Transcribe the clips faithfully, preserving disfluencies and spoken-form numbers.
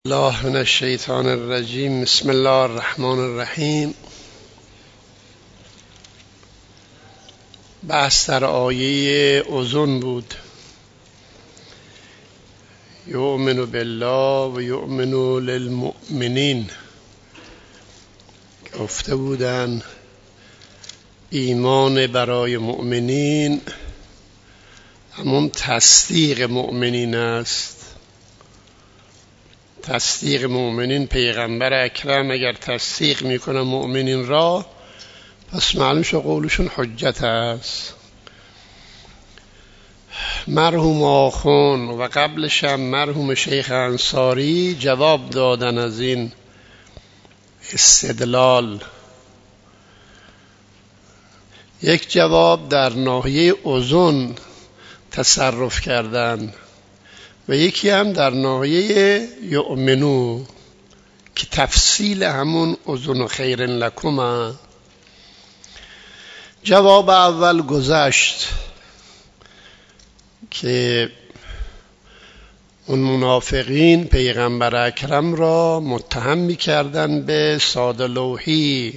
الله من الشیطان الرجیم. بسم الله الرحمن الرحیم. بحث در آیه اذن بود. یؤمن بالله و یؤمن للمؤمنین. گفته بودن ایمان برای مؤمنین همون تصدیق مؤمنین است. تصدیق مؤمنین، پیغمبر اکرم اگر تصدیق میکنه مؤمنین را، پس معلوم شد قولشون حجت است. مرحوم آخون و قبلش هم مرحوم شیخ انصاری جواب دادن از این استدلال. یک جواب در ناحیه اذن تصرف کردن و یکی هم در ناحیه یؤمنو که تفصیل همون اذن خیر لکم. جواب اول گذشت که اون منافقین پیغمبر اکرم را متهم می‌کردند به ساده لوحی.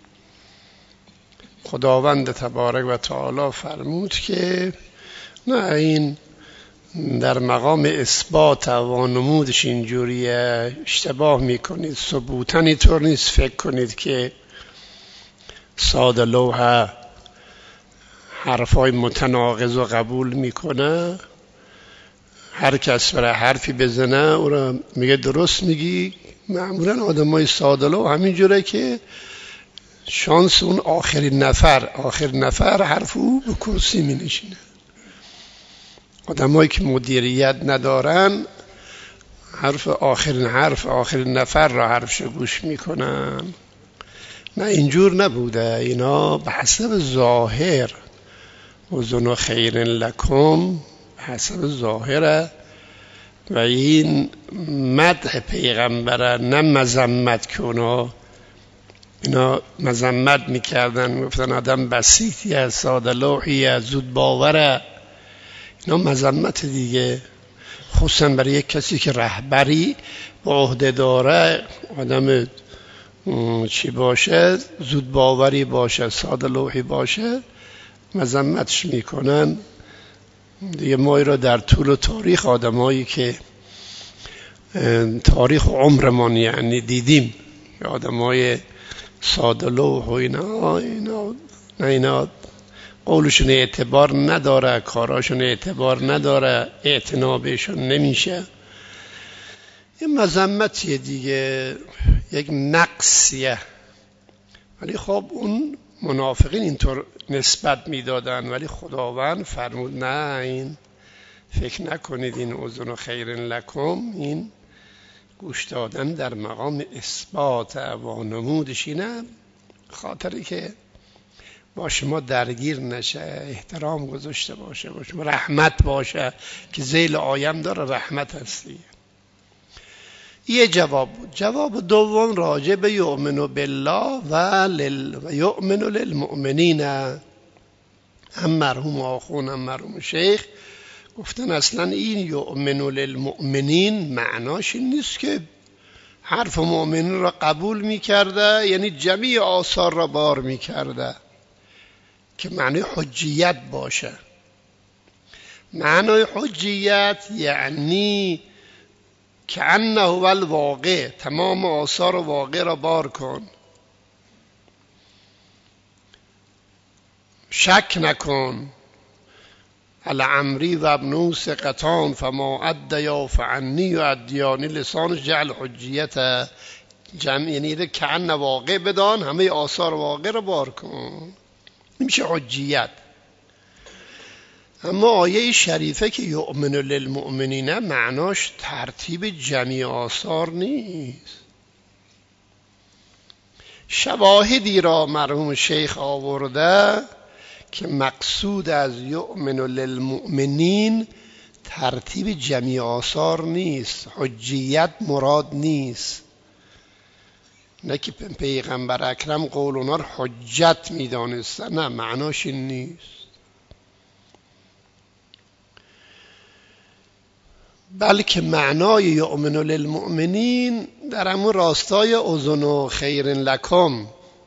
خداوند تبارک و تعالی فرمود که نه، این در مقام اثبات و نمودش اینجوریه، اشتباه میکنید. ثبوتن اینطور نیست فکر کنید که ساده لوحه حرفای متناقض و قبول میکنه. هر کس برای حرفی بزنه او را میگه درست میگی. معمولا آدمای ساده لوح همینجوره که شانس اون آخرین نفر آخر نفر حرف او به کرسی می نشینه. آدمایی که مدیریت ندارن حرف آخرین حرف آخرین نفر را حرفش گوش میکنن. نه، اینجور نبوده. اینا به حسب ظاهر اذن خیر لکم به حسب ظاهره و این مدح پیغمبره، نه مذمت کنه. اینا مذمت میکردن، گفتن آدم بسیطی از ساده لوحی زود باوره. اینا مذمت دیگه، خصوصا برای یک کسی که رهبری با عهده داره، آدم چی باشه، زود باوری باشه، ساده لوحی باشه، مذمتش میکنن دیگه. ما را در طول تاریخ آدمایی که تاریخ عمرمان یعنی دیدیم آدمای ساده لوح و اینا اینا نه اینا قولشون اعتبار نداره، کاراشون اعتبار نداره، اعتنا بهشون نمیشه. این مذمتیه دیگه، یک نقصیه. ولی خب اون منافقین اینطور نسبت میدادن، ولی خداوند فرمود نه، این فکر نکنید این اذن خیر لکم، این گوش دادن در مقام اثبات و نمودش اینه، خاطری که با شما درگیر نشه، احترام گذاشته باشه، با شما رحمت باشه، که ذیل آیم داره رحمت هستی. یه جواب بود. جواب دوم راجع به یؤمن بالله و, لل... و یؤمن للمؤمنین. هم مرحوم آخون هم مرحوم شیخ گفتن اصلا این یؤمن للمؤمنین معناش این نیست که حرف مؤمنین را قبول میکرده، یعنی جمعی آثار را بار میکرده که معنی حجیت باشه. معنی حجیت یعنی که انه هو الواقع، تمام آثار واقع را بار کن، شک نکن. العمری و ابن ثقتان فما ادیا فعنی و ادیانی لسان جعل حجیت جمع، یعنی که ان واقع بدان، همه آثار واقع را بار کن، میشه حجیت. اما آیه شریفه که یؤمن للمؤمنین معناش ترتیب جمعی آثار نیست. شواهدی را مرحوم شیخ آورده که مقصود از یؤمن للمؤمنین ترتیب جمعی آثار نیست، حجیت مراد نیست. نه که پیغمبر اکرم قول اونا رو حجت میدانستن، نه، معناش این نیست. بلکه معنای یؤمن للمؤمنین در همون راستای اذن و خیر لکم،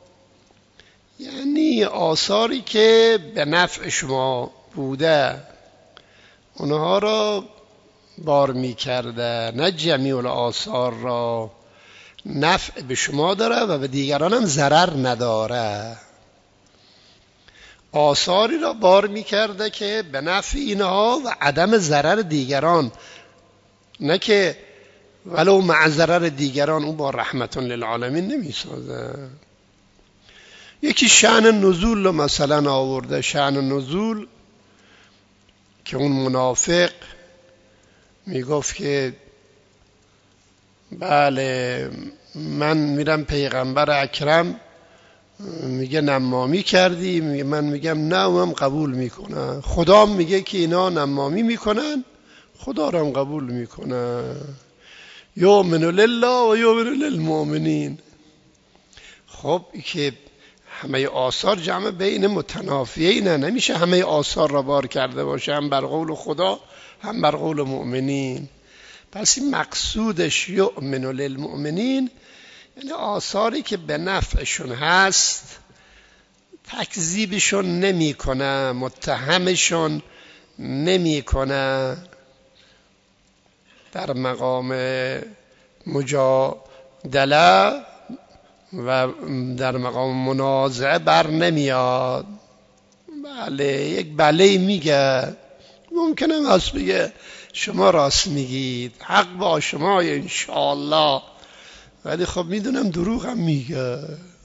یعنی آثاری که به نفع شما بوده اونها را بار می کرده، نه جمیع الآثار را. نفع به شما داره و به دیگران هم ضرر نداره. آثاری را بار می کرده که به نفع اینها و عدم ضرر دیگران، نه که ولو مع ضرر دیگران اون با رحمت للعالمین نمی سازه. یکی شأن نزول رو مثلا آورده. شأن نزول که اون منافق میگفت که بله من میرم پیغمبر اکرم میگه نمامی کردی، من میگم نه اونم قبول میکنه. خدا میگه که اینا نمامی میکنن، خدا رو هم قبول میکنه. یؤمن لله و یؤمن للمؤمنین. خب که همه آثار جمع بین متنافیه، نه نمیشه همه آثار را بار کرده باشه، هم بر قول خدا هم بر قول مؤمنین. پس این مقصودش یؤمن للمؤمنین یعنی آثاری که به نفعشون هست تکذیبشون نمی کنه، متهمشون نمی کنه، در مقام مجادله و در مقام منازعه بر نمیاد. بله یک بله میگه، ممکنه هست بگه شما راست میگید، حق با شما انشاءالله، ولی خب میدونم دروغ هم میگه.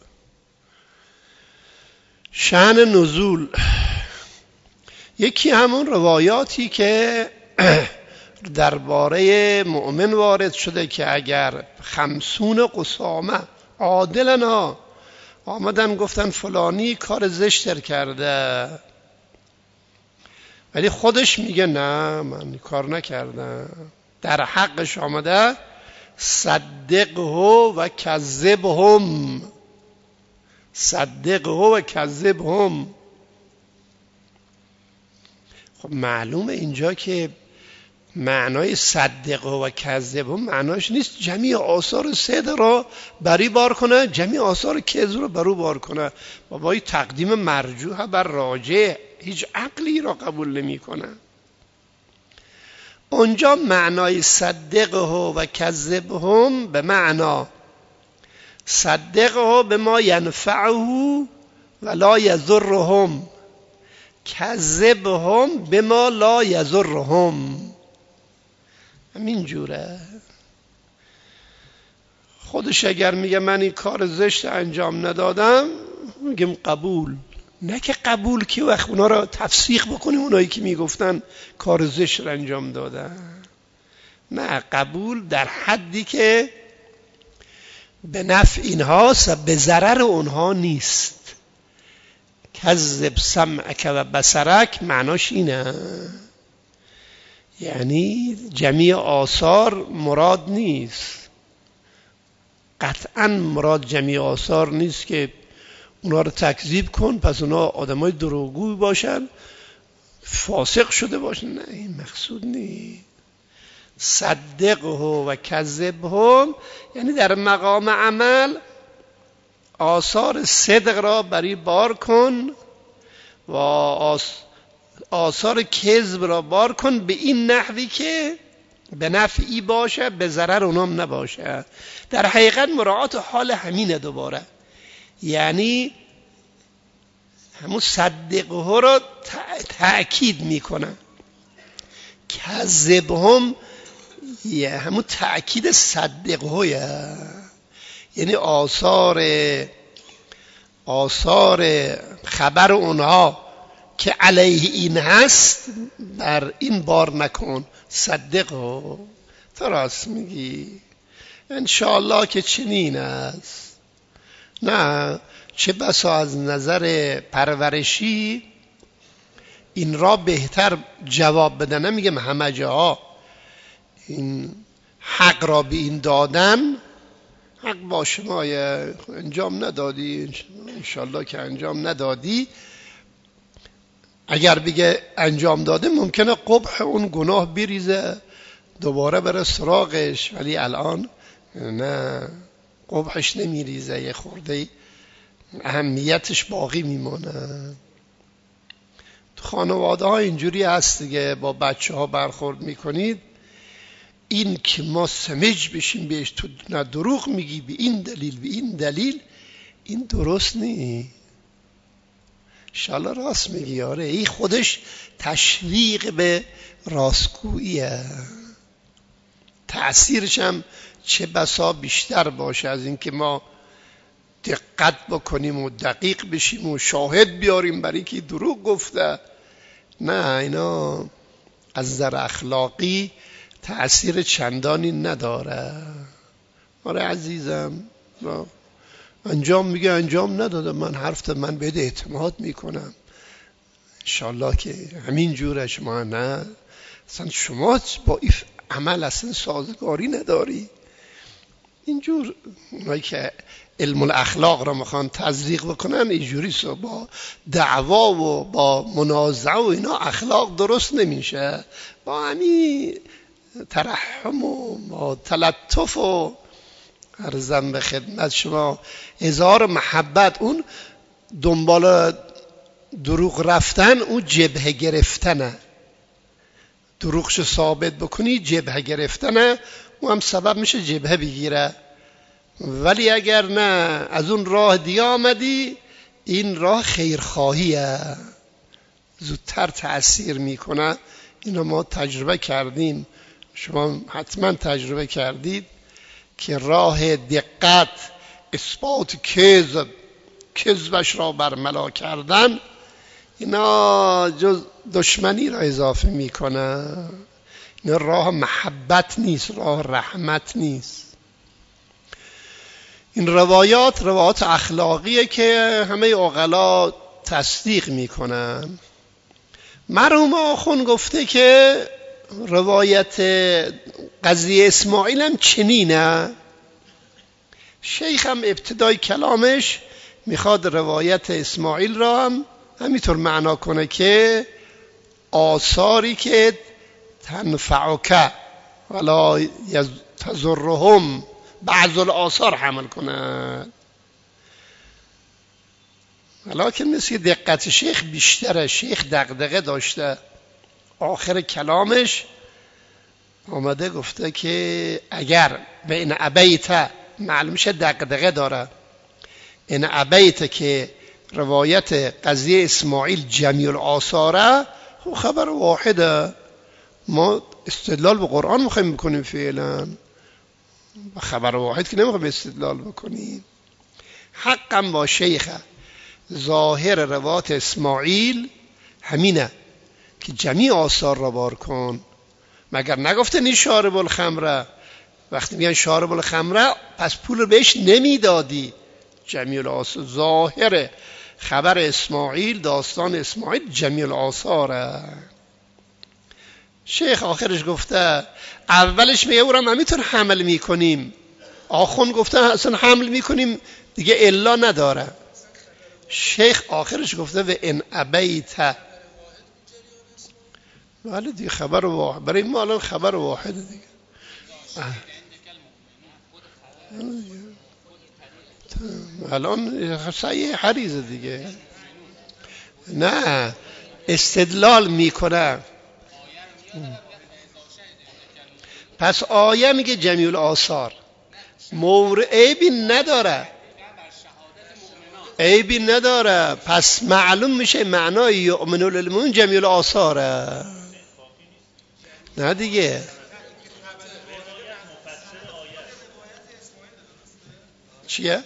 شأن نزول یکی همون روایاتی که درباره مؤمن وارد شده که اگر خمسون قسامه عادلنا آمدن گفتن فلانی کار زشتر کرده، ولی خودش میگه نه من کار نکردم، در حقش آمده صدقه و کذبهم، صدقه و کذبهم. خب معلومه اینجا که معنای صدقه و کذبهم معناش نیست جمعی آثار صدق را بری بار کنه، جمعی آثار کذب را برو بار کنه. بابای تقدیم مرجوح بر راجح، هیچ عقلی را قبول نمی کنه. اونجا معنای صدقه و کذبهم به معنا صدقه بما ینفعه ولا یضرهم، کذبهم بما لا یضرهم. همین جوره. خودش اگر میگه من این کار زشت انجام ندادم میگم قبول، نه که قبول که وقت اونا را تفسیق بکنیم اونایی که میگفتن کار زشت را انجام دادن. نه، قبول در حدی که به نفع اینهاست و به ضرر اونها نیست. کذب سمعک و بصرک معناش اینه، یعنی جمیع آثار مراد نیست، قطعا مراد جمیع آثار نیست که اونا رو تکذیب کن پس اونا آدمای دروغگوی باشن، فاسق شده باشن، نه این مقصود نیست. صدقه و کذبهم یعنی در مقام عمل آثار صدق را بری بار کن و آثار کذب را بار کن به این نحوی که به نفعی باشه به ضرر اونام نباشه. در حقیقت مراعات حال همینه دوباره، یعنی همون صدقه را تأکید میکنه، کذبهم یه همون تأکید صدقه، یعنی آثار آثار خبر اونها که علیه این هست بر این بار نکن، صدقه. تو راست میگی انشاءالله که چنین است. نه چه بسا از نظر پرورشی این را بهتر جواب بدن. نمیگم همه جاها این حق را به این دادن، حق با شما انجام ندادی انشاءالله که انجام ندادی. اگر بگه انجام داده ممکنه قبح اون گناه بریزه دوباره بره سراغش، ولی الان نه، قبحش نمیریزه، یه خورده اهمیتش باقی میمونه. تو خانواده ها اینجوری هست دیگه، با بچه ها برخورد میکنید، این که ما سمج بشیم بهش تو نه دروغ میگی به این دلیل به این دلیل، این درست نی. انشالله راست میگی. آره این خودش تشویق به راستگوییه، تأثیرش هم چه بسا بیشتر باشه از این که ما دقت بکنیم و دقیق بشیم و شاهد بیاریم برای که دروغ گفته. نه، اینا از نظر اخلاقی تأثیر چندانی نداره. آره عزیزم، انجام میگه انجام نداده، من حرفت من بهت اعتماد میکنم، انشالله که همین جوره. شما نه، اصلا شما با این عمل اصلا سازگاری نداری. اینجور اونایی که علم الاخلاق را میخوان تزریق بکنن اینجوری سو با دعوا و با منازعه و اینا اخلاق درست نمیشه. با همین ترحم و با تلطف و عرضم به خدمت شما اظهار محبت، اون دنبال دروغ رفتن اون جبهه گرفتنه. دروغشو ثابت بکنی جبهه گرفتنه، اون هم سبب میشه جبهه بگیره. ولی اگر نه از اون راه دیگه آمدی، این راه خیرخواهیه، زودتر تأثیر میکنه. اینو ما تجربه کردیم، شما حتما تجربه کردید که راه دقت، اثبات کذب، کذبش را برملا کردن، اینا جز دشمنی را اضافه میکنه. اینا راه محبت نیست، راه رحمت نیست. این روایات روایات اخلاقیه که همه عقلا تصدیق میکنن. مرحوم آخوند گفته که روایت قضیه اسماعیل هم چنینه. شیخ هم ابتدای کلامش میخواد روایت اسماعیل را هم همینطور معنا کنه که آثاری که تنفعک ولا تضرهم بعض الآثار حمل کنه. ولیکن مثل دقت شیخ بیشتره، شیخ دغدغه داشته. آخر کلامش آمده گفته که اگر به این ابیت، معلوم شه دغدغه داره، این ابیت که روایت قضیه اسماعیل جمیع الآثاره، خب خبر واحده. ما استدلال به قرآن میخوایم بکنیم فعلا، خبر واحد که نمیخوایم استدلال بکنیم. حقم با شیخه، ظاهر روایت اسماعیل همینه که جمیع آثار را بار کن. مگر نگفته نی شارب الخمره؟ وقتی میگن شارب الخمره پس پول رو بهش نمیدادی. جمیع الآثار، ظاهر خبر اسماعیل، داستان اسماعیل جمیع الآثاره. شیخ آخرش گفته، اولش میگه او را ما میتون حمل میکنیم، آخوند گفته اصلا حمل میکنیم دیگه الا نداره. شیخ آخرش گفته و ان ابیت، ولی دیگه خبر واحد، برای ما الان خبر واحد دیگه. الان صحیح حریزه دیگه. نه استدلال میکنه. پس آیه میگه جمیع الآثار، مورد عیبی نداره، عیبی نداره. پس معلوم میشه معنای یؤمن للمؤمن جمیع الآثاره. نه دیگه چیه؟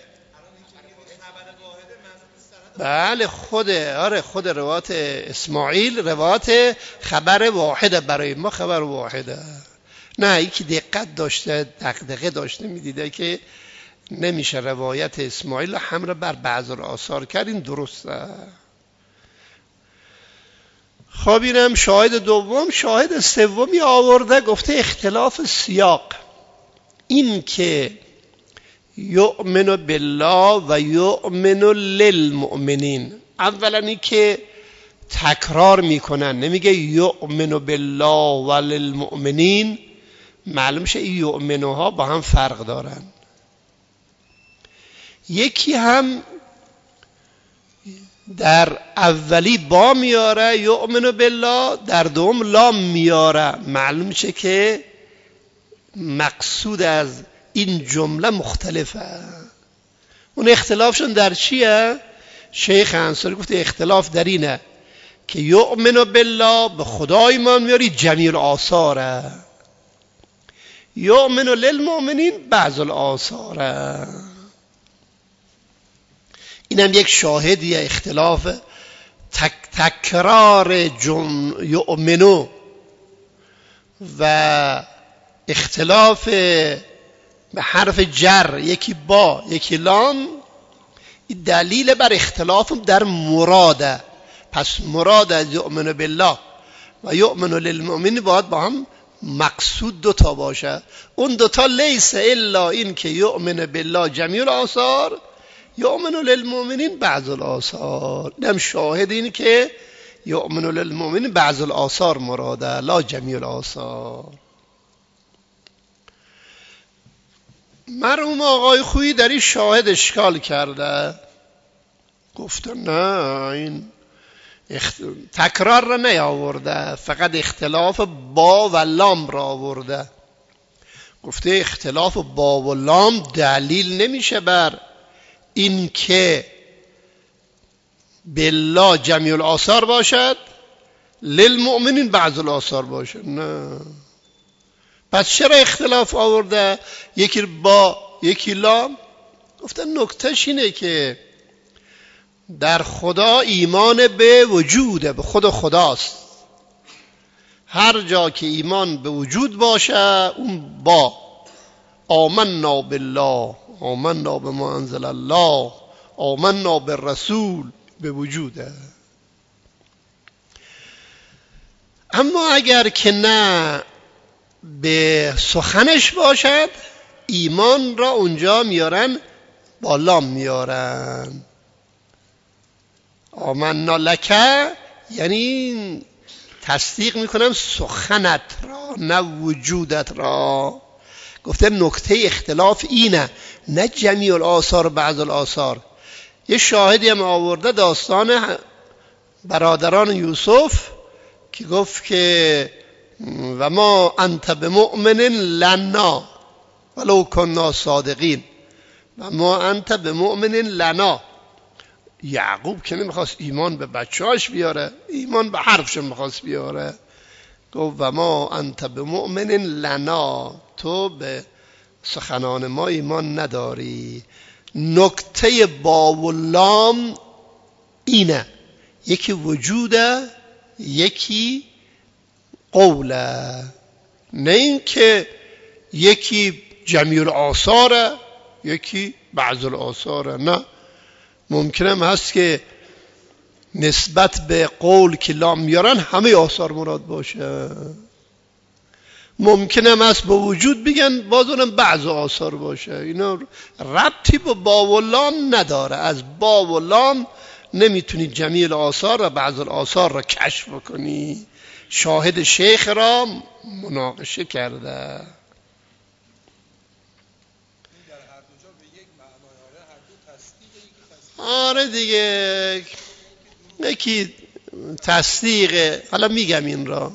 بله خود آره خود روایت اسماعیل روایت خبر واحده، برای ما خبر واحده. نه یکی دقت داشته، دغدغه داشته، میدیده که نمیشه روایت اسماعیل حمل بر بعض آثار کرد، این درسته. خب اینم شاهد دوم. شاهد سومی آورده، گفته اختلاف سیاق، این که یؤمن بالله و یؤمن للمؤمنین، اولا این که تکرار میکنن، نمیگه یؤمن بالله و للمؤمنین، معلوم شه این یؤمنوها با هم فرق دارن. یکی هم در اولی با میاره یؤمنو بالله، در دوم لام میاره. معلوم شه که مقصود از این جمله مختلفه. اون اختلافشون در چیه؟ شیخ انصاری گفته اختلاف در اینه که یؤمنو بالله به خدا ایمان میاری جمیع الآثاره، یؤمنو للمؤمنین بعض الآثاره. اینم یک شاهدیه اختلاف تک تکرار جم یؤمنو و اختلاف به حرف جر، یکی با یکی لام، این دلیل بر اختلاف در مراده. پس مراد از یؤمن بالله و یؤمن للمؤمن باید با هم مقصود دوتا باشه. اون دوتا لیس الا این که یؤمن بالله جمیع الآثار، یؤمن للمؤمنین بعض الآثار. اینم شاهد این که یؤمن للمؤمنین بعض الآثار مراده، لا جمیع الآثار. مرحوم آقای خویی در این شاهد اشکال کرده، گفته نه این اخت... تکرار را نیاورده، فقط اختلاف با و لام را آورده. گفته اختلاف با و لام دلیل نمیشه بر این که بالله جمیع الآثار باشد، للمؤمنین بعض الآثار باشد. نه، پس چرا اختلاف آورده؟ یکی با یکی لام. گفته نکتهش اینه که در خدا ایمان به وجوده، به خود خداست. هر جا که ایمان به وجود باشه اون با آمنا بالله، آمنا بما انزل الله، آمنا بالرسول به وجوده. اما اگر که نه به سخنش باشد، ایمان را اونجا میارن با لام میارن. آمنا لکه یعنی تصدیق میکنم سخنت را نه وجودت را. گفته نکته اختلاف اینه، نه جمیع الآثار بعض الآثار. یه شاهدی هم آورده داستان برادران یوسف که گفت که و ما انت بمؤمن لنا ولو کنا صادقین، و ما انت بمؤمن لنا. یعقوب که نمیخواست ایمان به بچهاش بیاره، ایمان به حرفشون میخواست بیاره. گفت و ما انت بمؤمن لنا، تو به سخنان ما ایمان نداری. نکته با و لام اینه، یکی وجوده یکی قوله، نه این که یکی جمیع الآثاره یکی بعض الآثاره. نه، ممکنم هست که نسبت به قول که لام میارن همه آثار مراد باشه، ممکنم هست با وجود بگن باز اونم بعض آثار باشه. اینا ربطی با با و لام نداره. از با و لام نمیتونی جمیع الآثار و بعض الآثار را کشف کنی. شاهد شیخ را مناقشه کرده. آره دیگه، یکی تصدیقه. حالا میگم این را.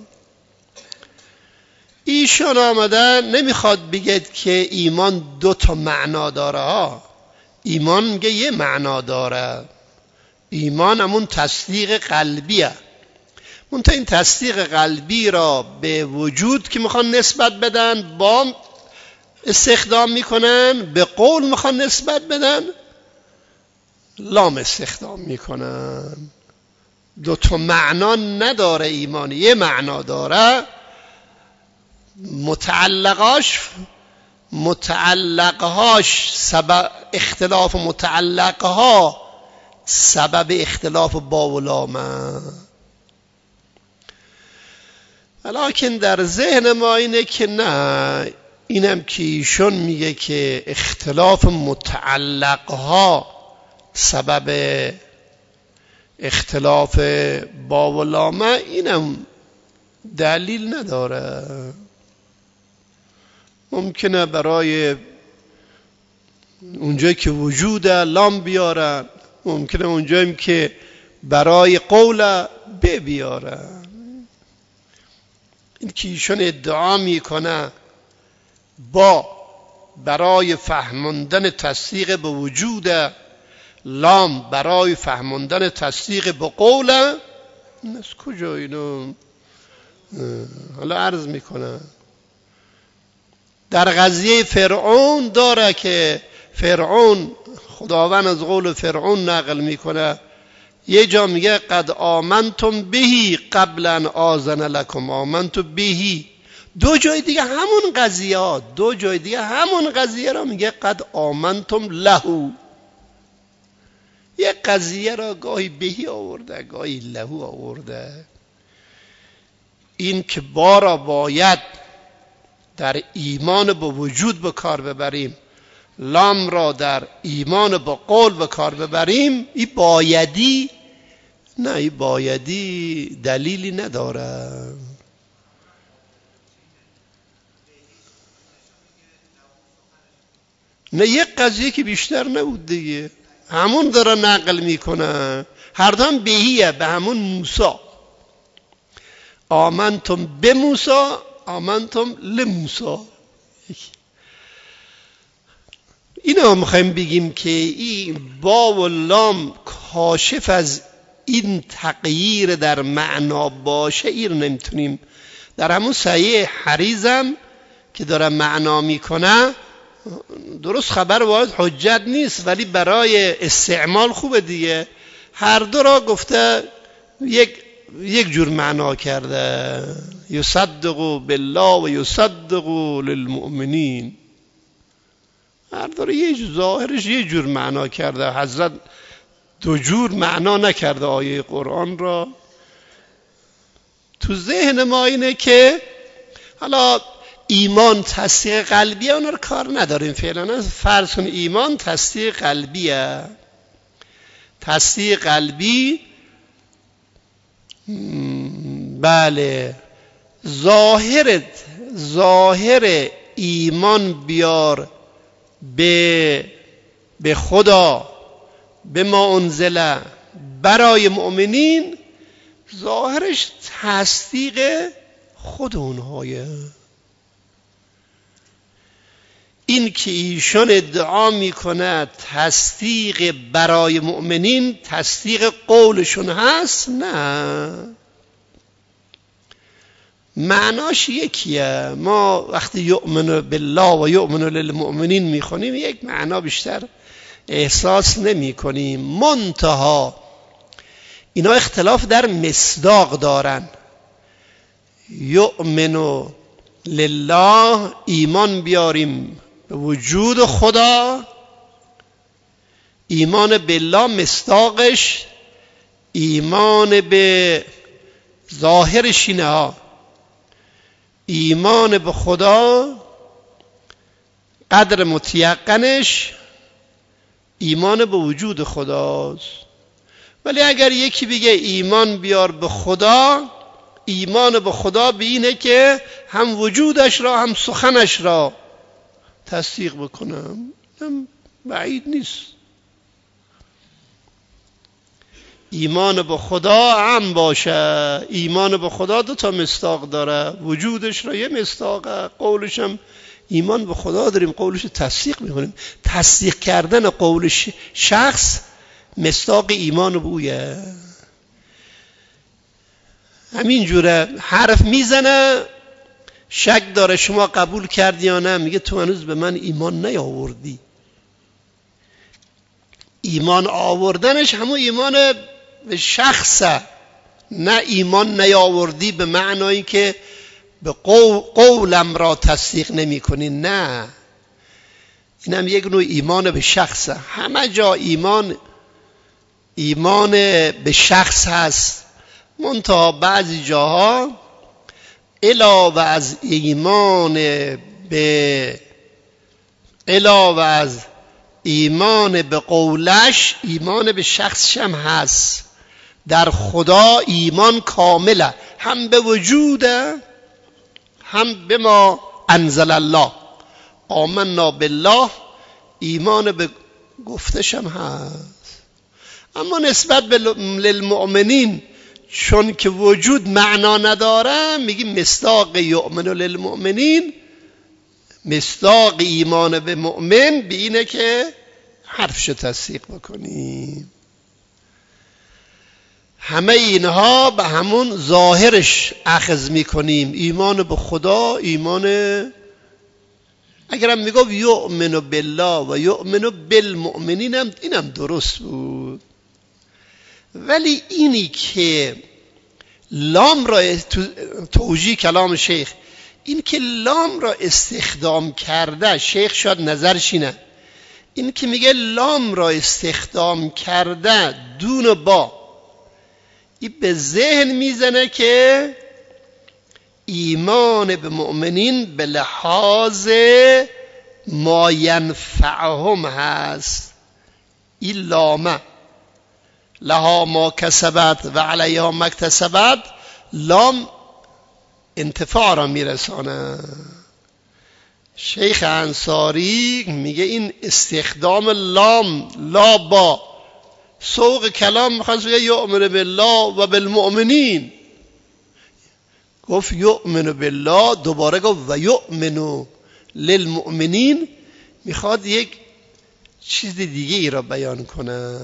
ایشان آمدن نمیخواد بگید که ایمان دو تا معنا داره ها. ایمان میگه یه معنا داره. ایمان همون تصدیق قلبیه. منتها این تصدیق قلبی را به وجود که میخوان نسبت بدن با استخدام میکنن، به قول میخوان نسبت بدن لام استخدام میکنن. دو تا معنا نداره ایمان، یه معنا داره. متعلقاش متعلقهاش سبب اختلاف متعلقها سبب اختلاف با و لامه. ولیکن در ذهن ما اینه که نه، اینم که ایشون میگه که اختلاف متعلقها سبب اختلاف با و لامه، اینم دلیل نداره. ممکنه برای اونجایی که وجوده لام بیارن، ممکنه اونجایی که برای قول به بیارن. این که ایشون ادعا میکنه با برای فهماندن تصدیق به وجود، لام برای فهماندن تصدیق به قول، از کجا اینو حالا عرض میکنه؟ در قضیه فرعون داره که فرعون، خداوند از قول فرعون نقل میکنه، یه جا میگه قد آمنتم بهی قبل ان آذن لکم آمنتم بهی. دو جای دیگه همون قضیه ها دو جای دیگه همون قضیه را میگه قد آمنتم لهو. یه قضیه را گاهی بهی آورده گاهی لهو آورده. این که بارا باید در ایمان به وجود به کار ببریم، لام را در ایمان به قول به کار ببریم، این بایدی نه، این بایدی دلیلی نداره. نه یک قضیه که بیشتر نبود دیگه، همون داره نقل میکنه، هر دام بهیه به همون موسی. آمنتم به موسی آمنتم لموسی. اینو میخوایم بگیم که این با و لام کاشف از این تغییر در معنا باشه، این نمیتونیم. در همون صحیح حریزم که داره معنا میکنه، درست خبر واحد حجت نیست ولی برای استعمال خوبه دیگه. هر دو را گفته یک یک جور معنا کرده، یصدق بالله و یصدق للمؤمنین. هر دو را یه جور ظاهرش یه جور معنا کرده. حضرت دو جور معنا نکرده آیه قرآن را. تو ذهن ما اینه که حالا ایمان تصدیق قلبیه، اونا رو کار نداریم فعلا. فرض کن ایمان تصدیق قلبیه. تصدیق قلبی بله، ظاهر ظاهر ایمان بیار به به خدا، به ما انزله برای مؤمنین، ظاهرش تصدیق خود اونهایه. این که ایشون ادعا میکنه تصدیق برای مؤمنین تصدیق قولشون هست، نه، معناش یکیه. ما وقتی یؤمن بالله و یؤمن للمؤمنین میخونیم یک معنا بیشتر احساس نمی کنیم. منتها اینا اختلاف در مصداق دارن. یؤمن لله ایمان بیاریم به وجود خدا، ایمان بالله مصداقش ایمان به ظاهرش اینه ها. ایمان به خدا قدر متیقنش ایمان به وجود خداست. ولی اگر یکی بگه ایمان بیار به خدا، ایمان به خدا به اینه که هم وجودش را هم سخنش را تصدیق بکنم، هم بعید نیست. ایمان به خدا هم باشه. ایمان به خدا دو تا مصداق داره، وجودش را یه مصداقه، قولش هم ایمان به خدا داریم، قولش تصدیق میکنیم. تصدیق کردن قول شخص مصداق ایمان بویه. همین جوره حرف میزنه، شک داره شما قبول کردی یا نه، میگه تو هنوز به من ایمان نیاوردی. ایمان آوردنش همون ایمان به شخصه، نه ایمان نیاوردی به معنایی که به قولم را تصدیق نمی کنی، نه، اینم یک نوع ایمان به شخصه. همه جا ایمان ایمان به شخص هست، منتها بعضی جاها علاوه از ایمان به علاوه از ایمان به قولش ایمان به شخصش هم هست. در خدا ایمان کامله، هم به وجوده هم به ما انزل الله. آمنا بالله ایمان به گفتشم هست، اما نسبت به للمؤمنین چون که وجود معنا نداره میگیم مصداق یؤمن للمؤمنین، مصداق ایمان به مؤمن به اینه که حرفشو تصدیق بکنیم. همه اینها به همون ظاهرش اخذ میکنیم، ایمان به خدا، ایمان اگرم میگم یؤمن بالله و یؤمن بالمؤمنین هم اینم درست بود، ولی اینی که لام را توجیه کلام شیخ، این که لام را استخدام کرده، شیخ شاید نظرش اینه، این که میگه لام را استخدام کرده دون با، این به ذهن میزنه که ایمان به مؤمنین به لحاظ ما ینفعهم هست. این لامه لها ما کسبت و علیها ما اکتسبت، لام انتفاع را میرسانه. شیخ انصاری میگه این استخدام لام لا با سوق کلام میخواست بگه یؤمن بالله و بالمؤمنین، گفت یؤمن بالله، دوباره گفت و یؤمن للمؤمنین، میخواد یک چیز دیگه ای را بیان کنه.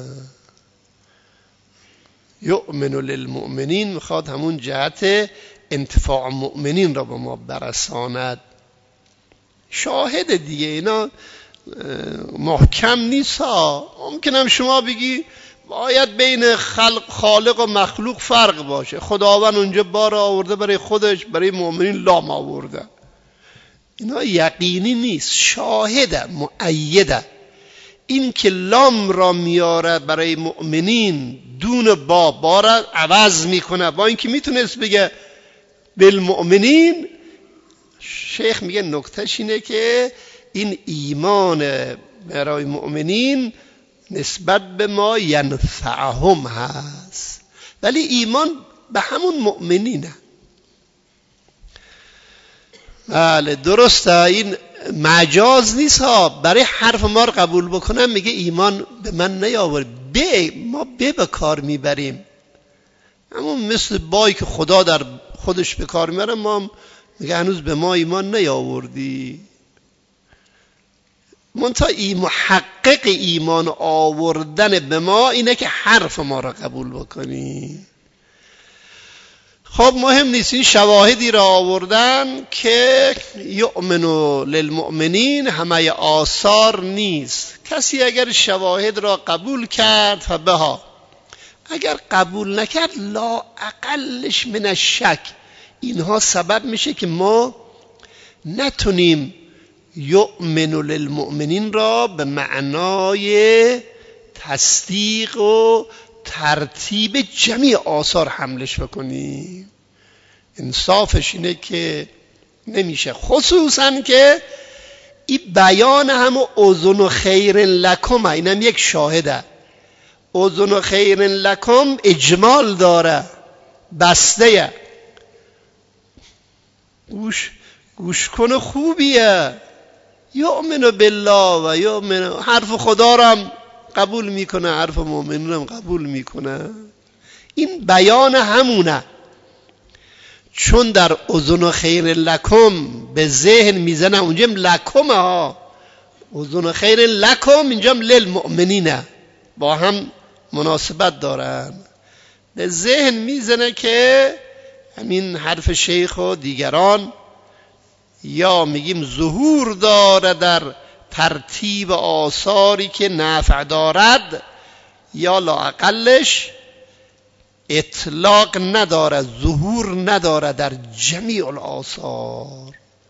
یؤمن للمؤمنین میخواد همون جهت انتفاع مؤمنین را به ما برساند. شاهد دیگه، اینا محکم نیست ها. ممکنم شما بگی باید بین خلق خالق و مخلوق فرق باشه، خداوند اونجا بار آورده برای خودش، برای مؤمنین لام آورده، اینا یقینی نیست، شاهده مؤیده. این که لام را میاره برای مؤمنین دون با بار عوض میکنه، با اینکه میتونست بگه بالمؤمنین. شیخ میگه نکتهش اینه که این ایمان برای مؤمنین نسبت به ما ینفعهم هست، ولی ایمان به همون مؤمنینه. بله درسته، این مجاز نیست ها. برای حرف ما رو قبول بکنم میگه ایمان به من نیاورد، به ما به به کار میبریم، اما مثل بایی که خدا در خودش به کار میبره، ما میگه هنوز به ما ایمان نیاوردی. منتها این محقق ایمان آوردن به ما اینه که حرف ما را قبول بکنی. خب مهم نیست، این شواهدی را آوردن که یؤمن للمؤمنین همه آثار نیست. کسی اگر شواهد را قبول کرد فبها، اگر قبول نکرد لا اقلش من الشک، اینها سبب میشه که ما نتونیم یؤمن للمؤمنین را به معنای تصدیق و ترتیب جمعی آثار حملش بکنیم. انصافش اینه که نمیشه، خصوصا که این بیان هم اذن خیر لکم، اینم یک شاهده. اذن خیر لکم اجمال داره، بسته، گوش گوش کن خوبیه. یؤمن بالله و یؤمن، حرف خدا را هم قبول میکنه، حرف مؤمنین هم قبول میکنه. این بیان همونه، چون در اذن خیر لکم به ذهن میزنه، اونجا لکم ها، اذن خیر لکم اینجا للمؤمنینه، با هم مناسبت دارن. به ذهن میزنه که همین حرف شیخ و دیگران یا میگیم ظهور داره در ترتیب آثاری که نفع دارد، یا لااقلش اطلاق نداره، ظهور نداره در جمیع الآثار.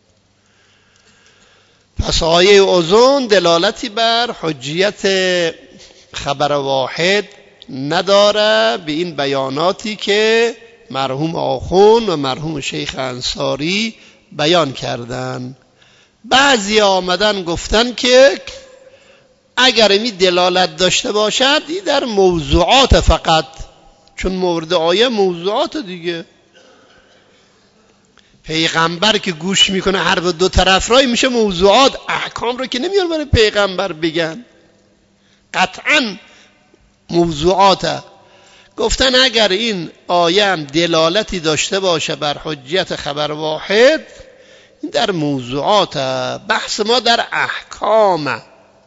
پس آیه اذن دلالتی بر حجیت خبر واحد نداره به این بیاناتی که مرحوم آخوند و مرحوم شیخ انصاری بیان کردن. بعضی آمدن گفتن که اگر می دلالت داشته باشد این در موضوعات فقط، چون مورد آیه موضوعات دیگه، پیغمبر که گوش میکنه حرف دو طرف رای میشه موضوعات، احکام رو که نمیار برای پیغمبر بگن، قطعا موضوعات. گفتن اگر این آیه هم دلالتی داشته باشه بر حجیت خبر واحد، این در موضوعات، بحث ما در احکام.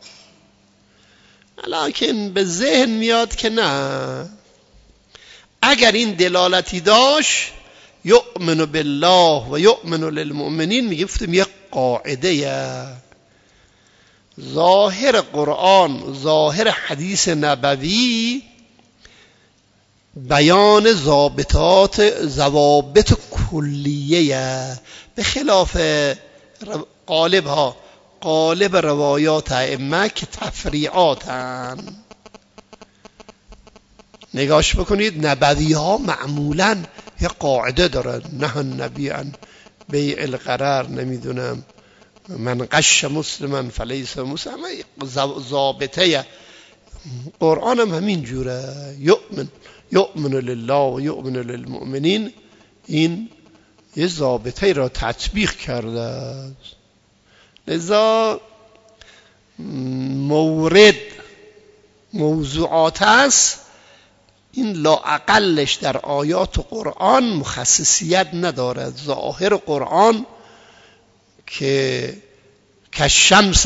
لکن به ذهن میاد که نه، اگر این دلالتی داشت یؤمن بالله و یؤمن للمؤمنین، میگفتیم یک قاعده، ظاهر قرآن، ظاهر حدیث نبوی بیان ضابطات ضوابط کلیه، به خلاف قالب ها، قالب روایات ائمه که تفریعاتن. نگاش بکنید، نبوی ها معمولا یه قاعده دارن، نه النبی عن بیع الغرر، نمیدونم من قش مسلما فلیس مسلم، ضابطه. قرآن هم همین جوره، یؤمن یؤمن لله و یؤمن للمؤمنین، این یه ضابطه را تطبیق کرده است. لذا مورد موضوعات است، این لااقلش در آیات قرآن مخصصیت ندارد. ظاهر قرآن که کالشمس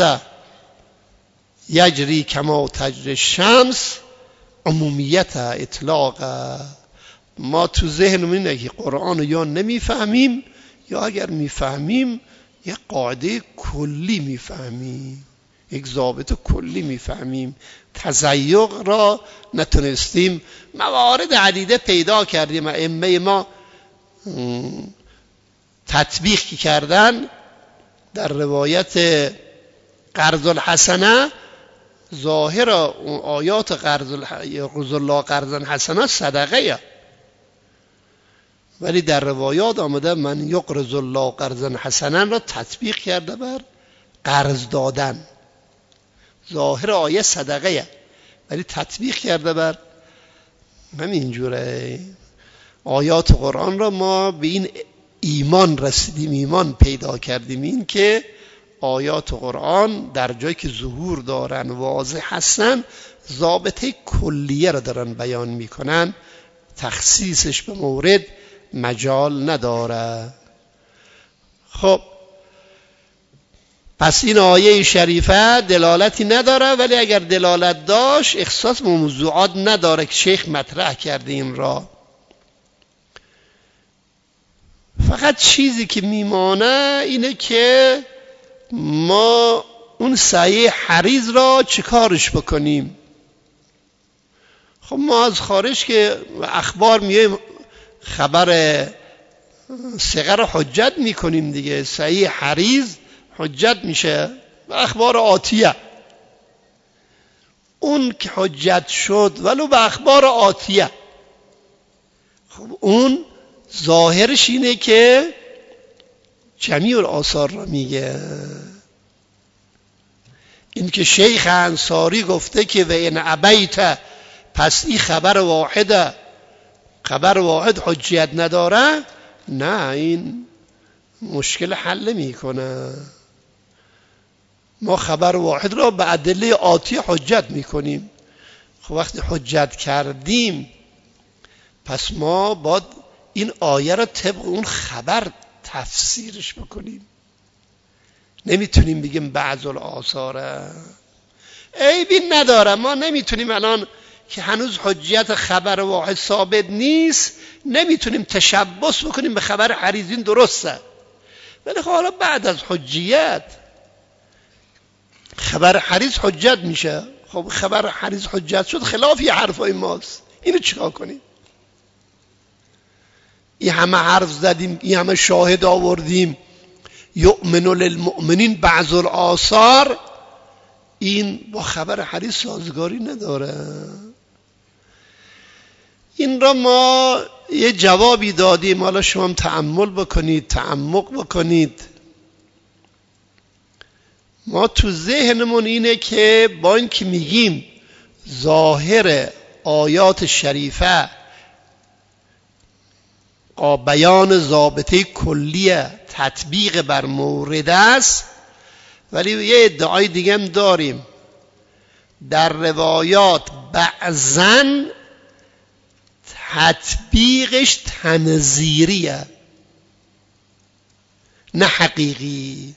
یجری کما تجری الشمس، عمومیت اطلاق. ما تو ذهنمون اینه که قرآن رو یا نمیفهمیم یا اگر میفهمیم یک قاعده کلی میفهمیم، یک ضابط کلی میفهمیم. تزیق را نتونستیم. موارد عدیده پیدا کردیم ائمه ما تطبیق کردن. در روایت قرض الحسنه، ظاهر آیات قرض الله قرضا حسنه صدقه، ولی در روایات آمده من یقرض الله قرضا حسنا را تطبیق کرده بر قرض دادن. ظاهر آیه صدقه ولی تطبیق کرده بر همین جوره. آیات قرآن را ما به این ایمان رسیدیم، ایمان پیدا کردیم، این که آیات قرآن در جایی که ظهور دارن، واضح هستن، ضابطه کلیه را دارن بیان میکنن، تخصیصش به مورد مجال نداره. خب پس این آیه شریفه دلالتی نداره، ولی اگر دلالت داشت اختصاص موضوعات نداره که شیخ مطرح کرده این را. فقط چیزی که میمانه اینه که ما اون سعی حریض را چیکارش بکنیم. خب ما از خارج که اخبار میایم خبر صغر رو حجت میکنیم دیگه، سعی حریض حجت میشه و اخبار آتیه. اون که حجت شد ولو به اخبار آتیه، خب اون ظاهرش اینه که جمیع الآثار را میگه. این که شیخ انصاری گفته که و این ابیت، پس این خبر واحده، خبر واحد حجیت نداره، نه، این مشکل حل میکنه. ما خبر واحد را به ادله آتی حجت میکنیم. خب وقتی حجت کردیم پس ما باید این آیه را طبق اون خبر تفسیرش بکنیم. نمیتونیم بگیم بعض الآثاره، عیبی نداره. ما نمیتونیم الان که هنوز حجیت خبر واحد ثابت نیست، نمیتونیم تشبث بکنیم به خبر حریزین درسته، ولی حالا بعد از حجیت خبر حریز حجت میشه. خب خبر حریز حجت شد، خلاف یه حرفای ماست، اینو چیکار کنیم؟ این همه حرف زدیم، این همه شاهد آوردیم، یؤمن للمؤمنین بعض الآثار، این با خبر حدیث سازگاری نداره. این را ما یه جوابی دادیم، حالا شما هم تأمل بکنید، تعمق بکنید. ما تو ذهنمون اینه که با این که میگیم ظاهر آیات شریفه بیان ضابطه کلی تطبیق بر مورد است، ولی یه ادعای دیگه هم داریم، در روایات بعضن تطبیقش تنزیریه نه حقیقی.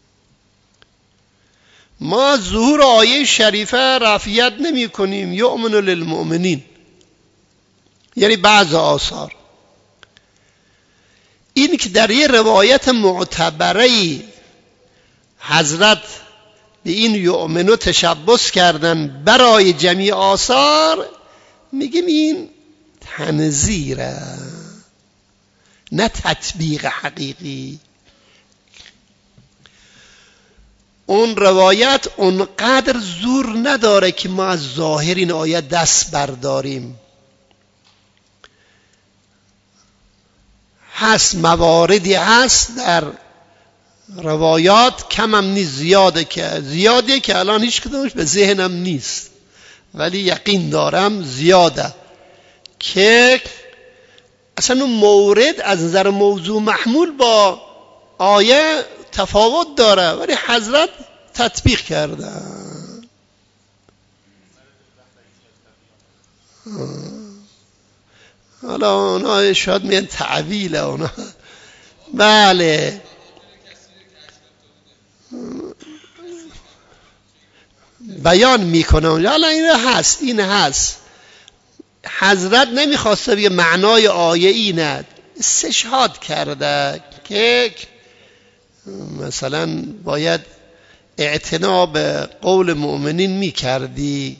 ما ظهور آیه شریفه رفعیت نمی کنیم، یؤمن للمؤمنین، یعنی بعض آثار. این که در یه روایت معتبره حضرت به این یؤمنو تشبث کردن برای جمیع آثار، میگیم این تنزیره نه تطبیق حقیقی. اون روایت اونقدر زور نداره که ما از ظاهر این آیه دست برداریم. هست مواردی هست در روایات، کم هم نیست، زیاده که زیاده که الان هیچ کدومش به ذهنم نیست، ولی یقین دارم زیاده که اصلا اون مورد از نظر موضوع محمول با آیه تفاوت داره، ولی حضرت تطبیق کرده. حالا اونا شاید میگن تعویله اونا، بله بیان میکنه. حالا این هست این هست حضرت نمیخواسته بگه معنای آیه اینه، استشهاد کرده که مثلا باید اعتنا به قول مؤمنین میکردی،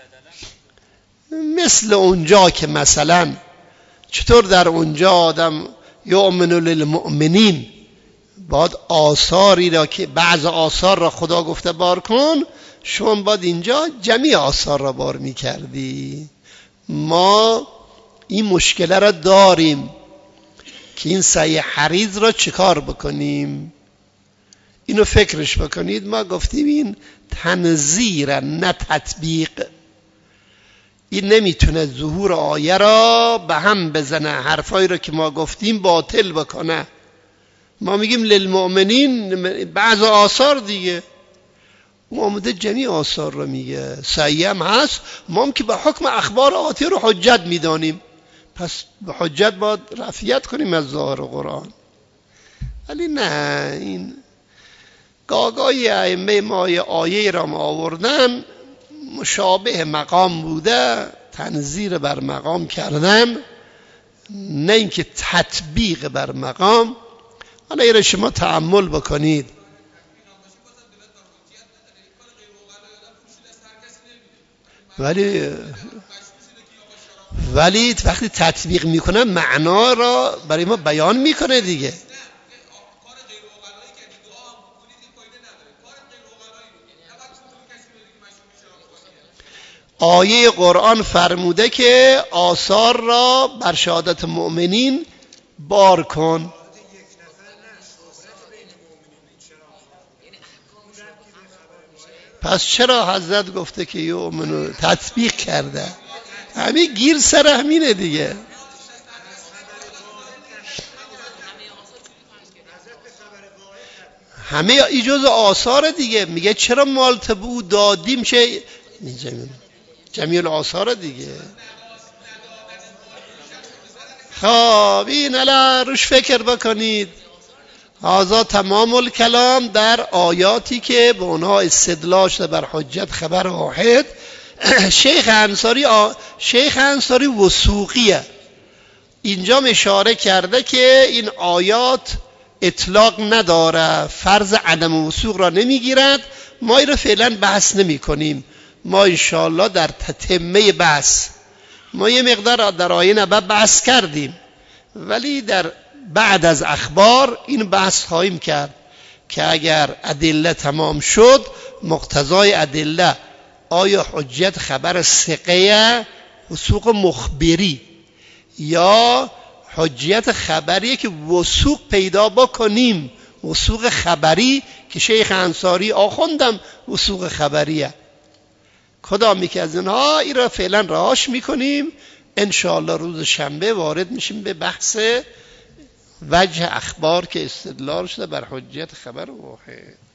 مثل اونجا که مثلا چطور در اونجا آدم یؤمن للمؤمنین باید آثاری را که بعض آثار را خدا گفته بار کن، شما باید اینجا جمیع آثار را بار میکردی. ما این مشکل را داریم که این سعی حریض را چیکار بکنیم، اینو فکرش بکنید. ما گفتیم این تنزیر نه تطبیق، این نمیتونه ظهور آیه را به هم بزنه، حرفایی را که ما گفتیم باطل بکنه. ما میگیم للمؤمنین بعض آثار دیگه، محمد جمیع آثار را میگه، صحیح هم هست، ما هم که به حکم اخبار آتی رو حجت میدانیم، پس به حجت باید رفعیت کنیم از ظاهر قرآن. ولی نه، این گاگای ائمه ما آیه را ما آوردن مشابه مقام بوده، تنزیر بر مقام کردن، نه اینکه تطبیق بر مقام. حالا این را شما تأمل بکنید. ولی ولی وقتی تطبیق میکنه معنا را برای ما بیان میکنه دیگه. آیه قرآن فرموده که آثار را بر شهادت مؤمنین بار کن. پس چرا حضرت گفته که یؤمنو تطبیق کرده؟ همین گیر سر همینه دیگه. همه ای جز آثار دیگه. میگه چرا مالت بو دادیم چه جمیع الآثار دیگه. خب این الا روش فکر بکنید. هذا تمام الکلام در آیاتی که به اونها استدلال شده بر حجت خبر واحد. شیخ انصاری آ... شیخ انصاری وثوقیه، اینجا اشاره کرده که این آیات اطلاق نداره، فرض عدم وثوق را نمیگیرد. ما این را فعلا بحث نمی کنیم، ما انشاءالله در تتمه بحث، ما یه مقدار در آیه نبه بحث کردیم، ولی در بعد از اخبار این بحث خواهیم کرد که اگر ادله تمام شد، مقتضای ادله آیا حجت خبر ثقه وثوق مخبری یا حجت خبری که وثوق پیدا بکنیم، وثوق خبری که شیخ انصاری آخوندم وثوق خبریه، کدامی که از اینها این را فعلا رهاش میکنیم. انشاءالله روز شنبه وارد میشیم به بحث وجه اخبار که استدلال شده بر حجیت خبر واحد.